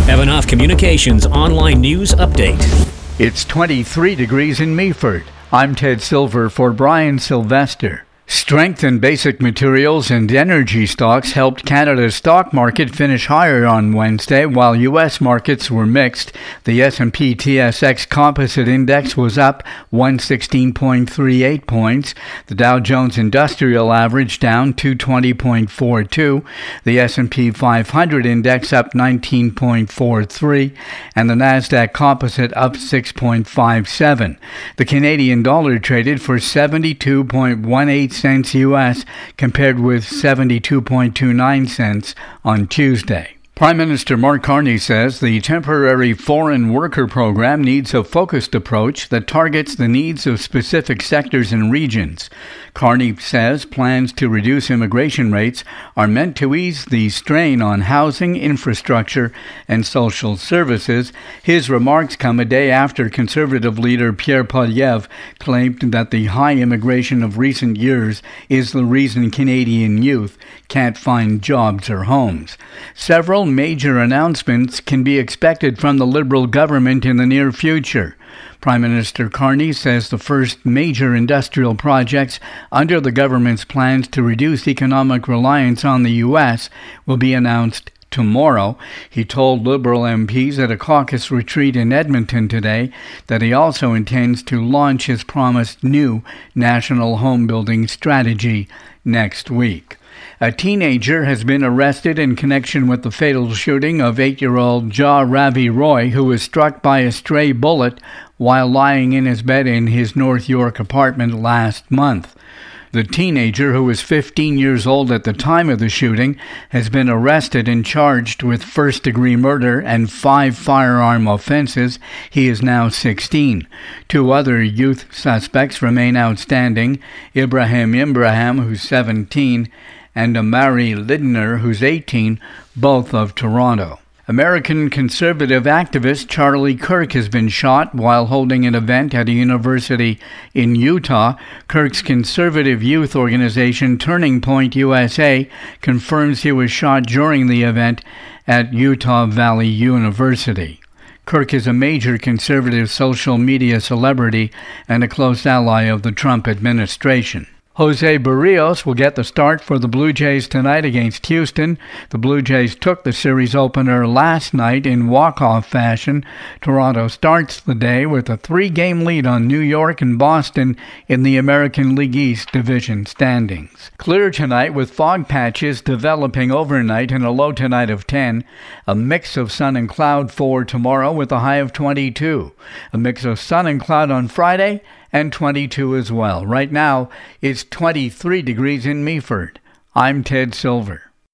Evanoff Communications online news update. It's 23 degrees in Meaford. I'm Ted Silver for Brian Sylvester. Strength in basic materials and energy stocks helped Canada's stock market finish higher on Wednesday, while U.S. markets were mixed. The S&P TSX Composite Index was up 116.38 points. The Dow Jones Industrial Average down 220.42. The S&P 500 Index up 19.43. And the Nasdaq Composite up 6.57. The Canadian dollar traded for 72.18 cents U.S. compared with 72.29 cents on Tuesday. Prime Minister Mark Carney says the temporary foreign worker program needs a focused approach that targets the needs of specific sectors and regions. Carney says plans to reduce immigration rates are meant to ease the strain on housing, infrastructure, and social services. His remarks come a day after Conservative leader Pierre Poilievre claimed that the high immigration of recent years is the reason Canadian youth can't find jobs or homes. Several major announcements can be expected from the Liberal government in the near future. Prime Minister Carney says the first major industrial projects under the government's plans to reduce economic reliance on the U.S. will be announced tomorrow. He told Liberal MPs at a caucus retreat in Edmonton today that he also intends to launch his promised new national home building strategy next week. A teenager has been arrested in connection with the fatal shooting of 8-year-old Ja Ravi Roy, who was struck by a stray bullet while lying in his bed in his North York apartment last month. The teenager, who was 15 years old at the time of the shooting, has been arrested and charged with first-degree murder and 5 firearm offenses. He is now 16. 2 other youth suspects remain outstanding: Ibrahim, who's 17, and Amari Lidner, who's 18, both of Toronto. American conservative activist Charlie Kirk has been shot while holding an event at a university in Utah. Kirk's conservative youth organization Turning Point USA confirms he was shot during the event at Utah Valley University. Kirk is a major conservative social media celebrity and a close ally of the Trump administration. Jose Barrios will get the start for the Blue Jays tonight against Houston. The Blue Jays took the series opener last night in walk-off fashion. Toronto starts the day with a 3-game lead on New York and Boston in the American League East Division standings. Clear tonight with fog patches developing overnight and a low tonight of 10. A mix of sun and cloud for tomorrow with a high of 22. A mix of sun and cloud on Friday and 22 as well. Right now, it's 23 degrees in Meaford. I'm Ted Silver.